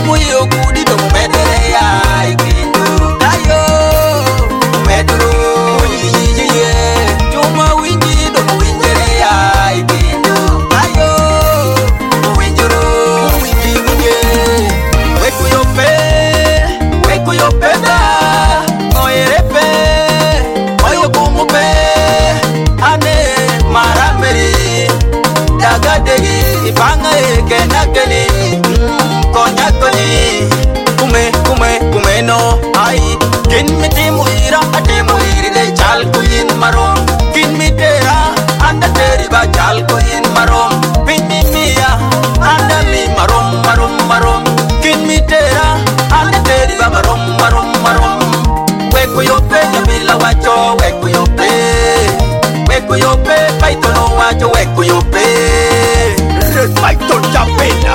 Jomu yo gudi do medere ya ikindu ayo medru ye Joma winji do winjere ya ikindu ayo winjuru winji weku yo pe da oyerepe oyo kumupe ane marameri dagadegi ipanga ekenakeli konyakoli kume no ai kin miti muira ati muiri de chal kuyin marom kin mitera anda teri ba chal kuyin marom pinni mia anda mi marom kin mitera anda teri ba marom weku yo pe bila wacho weku yo pe paito no wacho weku yo pe paito chapena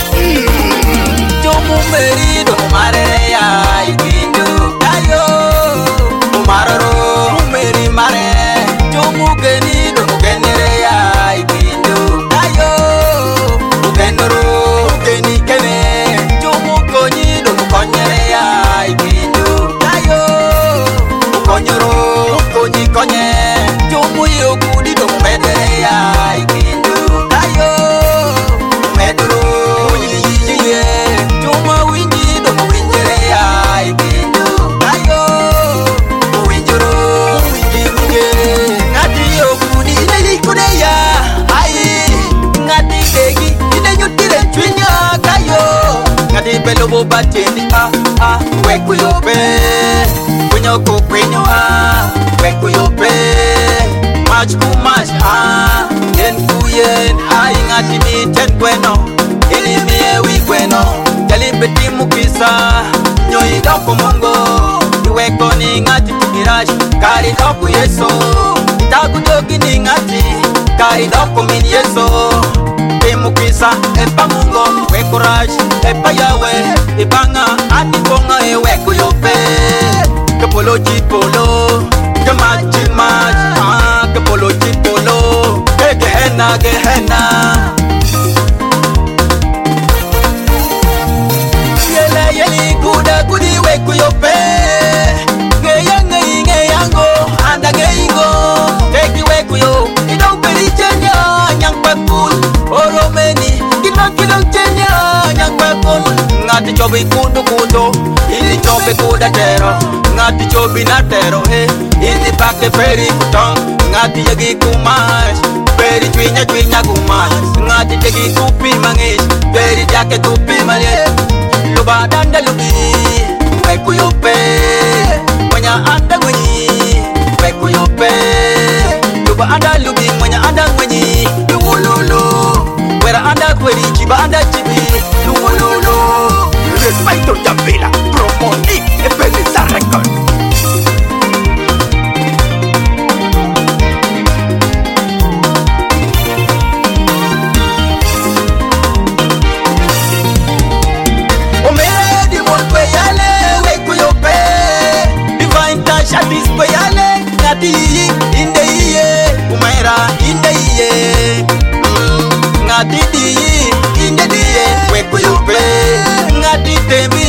Jomu merido mareya ikindu ayo mararo meri mare Jomu genido genereya ikindu ayo genoro geni kene Jomu konyido konyereya ikindu ayo konyoro konye Jomu yogudi do medereya ikindu ayo medro Joma winji do winjere ya ikindu ayo winjuru winji ngati yogudi ine kudeya ai ngati degi ine nyutire chwinya kayo ngati belo bobateni weku yope kunyo ko kwenyo weku yope mach yen kuyen ai ngati mi ten bueno ini mie wi bueno Kalibeti mukisa Nyoi doko mungo Iweko ni ngati tukirash Kari doko yeso Itaku dogi ni ngati Kari doko min yeso Mukisa epa mungo Weko rash epa yawe Ibanga ati konga weko yope Kepolo jipolo Kemachi Kepolo jipolo Gehena Yeli kuda kudi weku yope Ngeyango anda ngeingo Teki weku yo Idong peri chenya nyang pakul Oromeni Kilong chenya nyang pakul Ngati chobi kundo Ini chobi kuda tero Ngati chobi na tero Ini pake peri kutong Ngati yagi kumash Peri chwinya kumash Ngati teki kupi mangish Peri jake kupi mangish Luba danda lubi weku yope Mwanya anda mwenyi weku yope Luba anda lubi mwanya anda mwenyi Luwululu Wera anda kweri chiba anda chibi Luwululu Respaito Jambila Promoni Epelisa Record Ngati inde iye umaira inde iye ngati di inde diye weku yope ngati temi